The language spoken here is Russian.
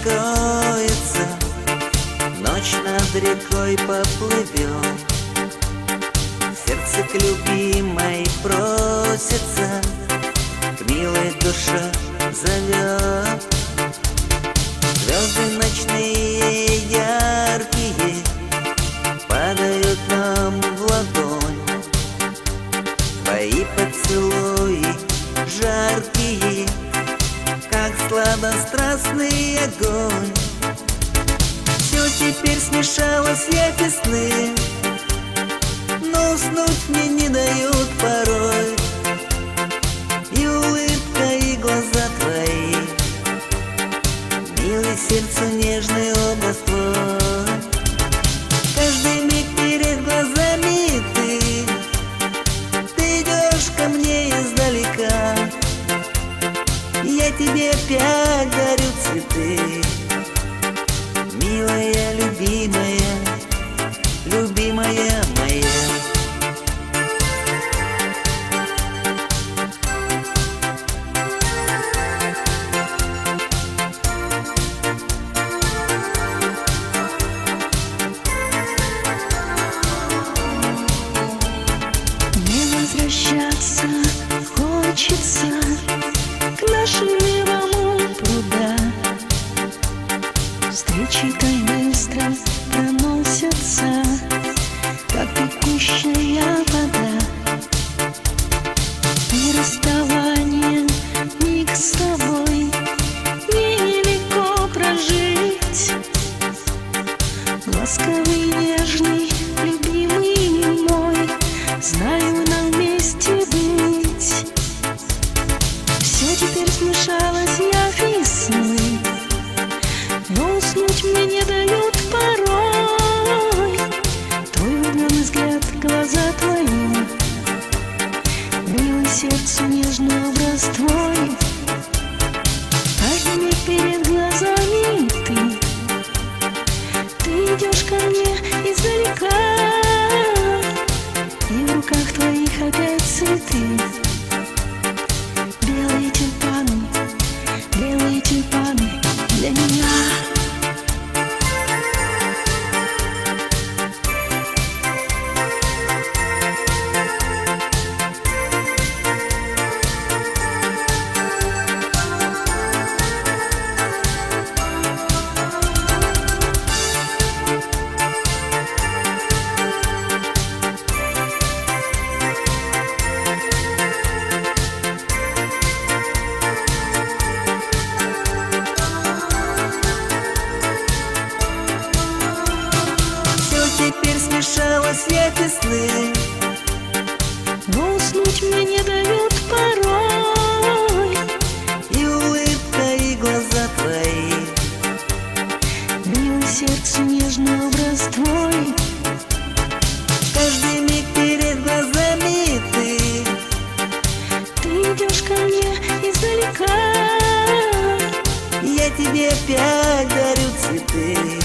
скроется, ночь над рекой поплывет. Сердце к любимой просится, к милой душе зовет. Звезды ночные яркие падают нам в ладонь. Твои поцелуи жаркие, как сладострастный огонь. Все теперь смешалось, явь и сны, но уснуть мне не дают порой. И улыбка, и глаза твои, милый сердцу нежный образ твой. Каждый миг перед глазами ты идешь ко мне издалека. Я тебе опять дарю цветы, милая, любимая, любимая моя. Возвращаться хочется к нашему пруда. Встречи так быстро проносятся, как текущая вода. И расставание миг с тобой нелегко прожить. Ласковый, нежный, любимый мой, знаю, нам вместе быть. Все теперь смешалось, явь и сны, но уснуть мне не дают порой. Твой влюбленный взгляд, глаза твои, милый сердцу нежный образ твой. Каждый миг перед глазами ты идешь ко мне издалека. И в руках твоих опять цветы, белые тюльпаны для меня. Теперь смешалось, явь и сны, Но уснуть мне не дают порой. и улыбка, и глаза твои, Милый сердцу нежный образ твой. каждый миг перед глазами Ты идешь ко мне издалека. я тебе опять дарю цветы.